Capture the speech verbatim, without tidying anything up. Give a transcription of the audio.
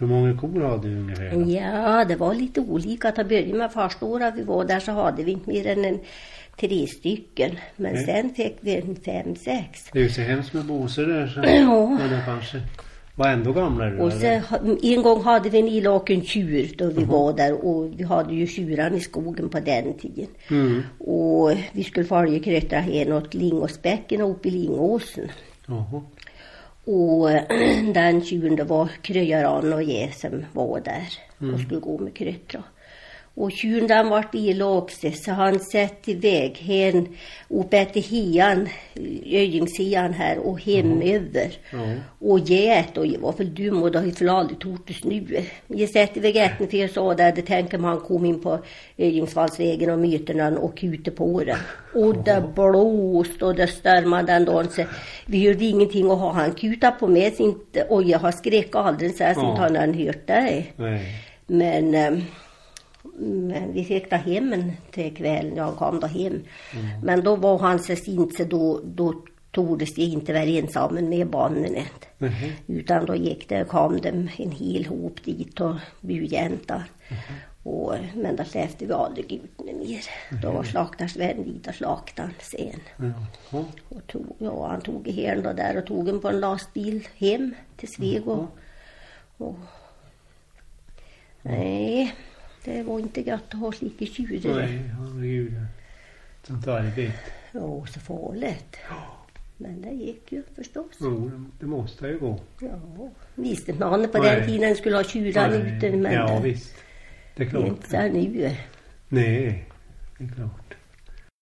Hur många kor hade du ungefär då? Ja, det var lite olika. Till början med första året vi var där så hade vi inte mer än en tre stycken. Men Nej. sen fick vi en fem, sex. Det är ju så hemskt med boser där. Så ja. Men det kanske var ändå gamla. Och så, en gång hade vi en ilaken tjur då vi uh-huh. var där. Och vi hade ju tjuran i skogen på den tiden. Mm. Och vi skulle följa kröttra hen åt Lingåsbäcken och upp i Lingåsen. Uh-huh. Och den tjuren var Kröjaran och jag som var där mm. och skulle gå med kröttra. Och tjuren den vart illa också så han sett iväg hen upp efter hian, öjningshian här och hemöver. Mm. Och get och jag var för dum och då har jag för aldrig tortes nu. Jag sett iväg ätten för jag sa där, det tänker man kom in på Öjningsvallsvägen och myterna och ute på den. Och det blåst och det störmade den dagen så vi gjorde ingenting och ha han kuta på mig inte och jag har skrek aldrig så här som tar när han hört det. Nej. Men... Men vi fick ta hem till kvällen, jag kom då hem. Mm. Men då var han så sint så då, då tordes jag inte vara ensam med barnen. Mm. Utan då gick det, kom de en hel hop dit och budjänta. Mm. Och, men då släppte vi aldrig ut mer. Mm. Då var slaktarsvän dit och slaktaren sen. Mm. Och tog, ja, han tog i hel då där och tog en på en lastbil hem till Sveg. Och, och, nej... Det var inte gott att ha slika tjurer. Nej, herregud. Sånt arbete. Ja, så farligt. Men det gick ju förstås. Jo, det måste ju gå. Ja, visste man på Nej. den tiden skulle ha tjurar ute. Men ja, visst. Det är klart. Inte så nu. Nej, det är klart.